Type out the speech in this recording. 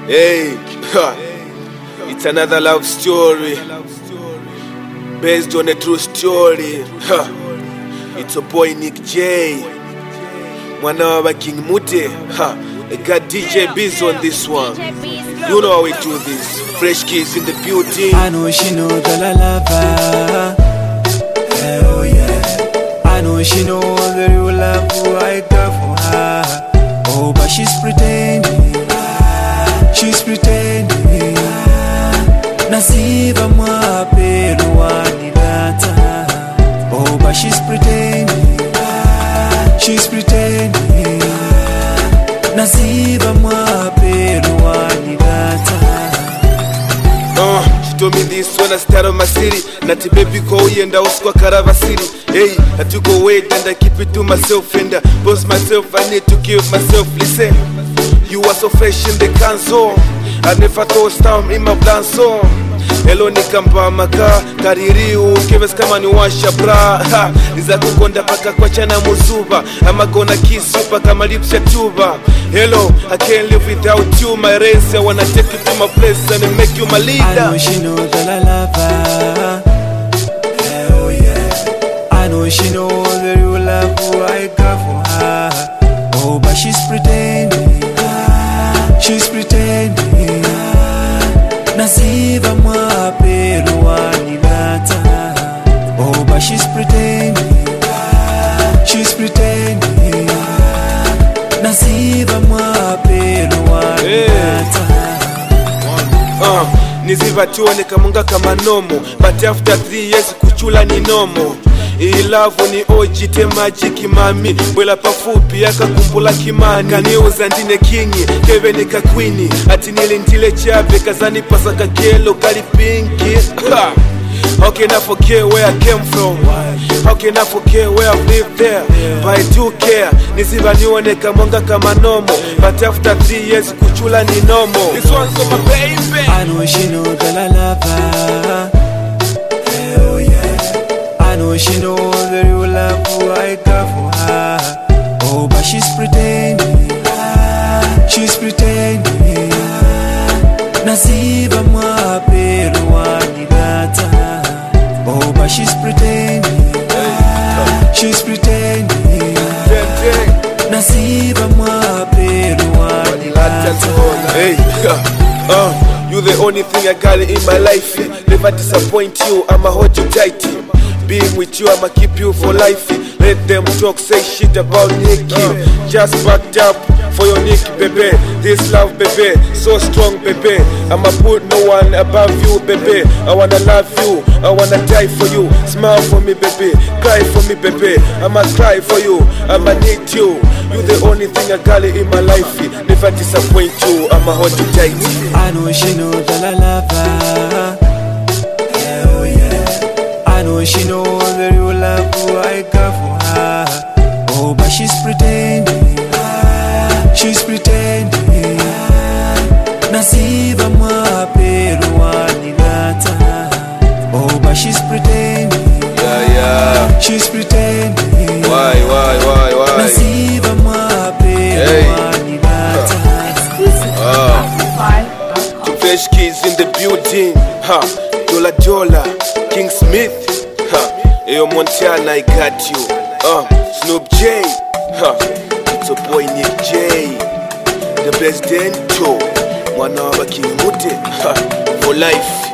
Hey, it's another love story based on a true story. It's a boy Nick J, mwana wa King Mute. I got DJ Biz on this one. You know how we do this. Fresh kids in the building. I know she know that I love her. Hell yeah. I know she know the real love who I got for her. Oh, but she's pretending. She's pretending. Nasiba mwapelo wanilata. Oh, but she's pretending. She's pretending. Nasiba mwapelo wanilata. She told me this when I started my city. Nati baby go and I was kwa Karava City. Hey, I took a weight and I keep it to myself and I boss myself. I need to give myself. Listen, you are so fresh in the console. I never thought time in my plan song. Hello nikamba maka kaririu kives kama ni washa bra. Niza kukonda paka kwa chana muzuba. Ama gonna kiss you paka my lips ya tuba. Hello, I can't live without you. My race, I wanna take you to my place and make you my leader. I know she know that I love her. Hell yeah. I know she know the real love who I got for her. Oh, but she's pretending. She's pretending. Nasiba mwapelo wanilata. Oh, but she's pretending. She's pretending. Nasiba mwapelo wanilata. Niziva tuone kamunga kama nomo. But after 3 years kuchula ni nomo. Hii love ni ojite magic mami. Bwela pafupi yaka kumbula kimani. Kaniuza ndine kingi, keve nika queeni. Ati nilindile chabe kazani pasaka kelo kali pinky. How can I forget where I came from? How can I forget where I've lived there? But I do care. Niziva nione kamunga kama nomo. But after 3 years kuchula ni nomo. This one's for my baby. I know she know that I love her. Hell yeah. I know she know the real love who I got for her. Oh, but she's pretending. She's pretending. Nasiba mwapelo wanilata. Oh, but she's pretending. She's pretending. Nasiba mwapelo wanilata. Hey, you the only thing I got in my life. Never disappoint you, I'ma hold you tight. Being with you, I'ma keep you for life. Let them talk, say shit about Nick. Just backed up for your Nick, baby. This love, baby, so strong, baby. I'ma put no one above you, baby. I wanna love you, I wanna die for you. Smile for me, baby, cry for me, baby. I'ma cry for you, I'ma need you. You the only thing I got in my life. Never disappoint you, I'ma hold you tight. I know she know that I love her. Hell yeah. I know she know the real love who I got for her. Oh, but she's pretending. She's pretending. Nasiba mwapelo wanilata. Oh, but she's pretending. Yeah. She's pretending. Why? Nasiba mwapelo wanilata. Fresh kids in the building. Dola, King Smith. Ayo Montana, I got you. Snoop J. It's a boy Nick J. The president, mwana wa King Mute. For life.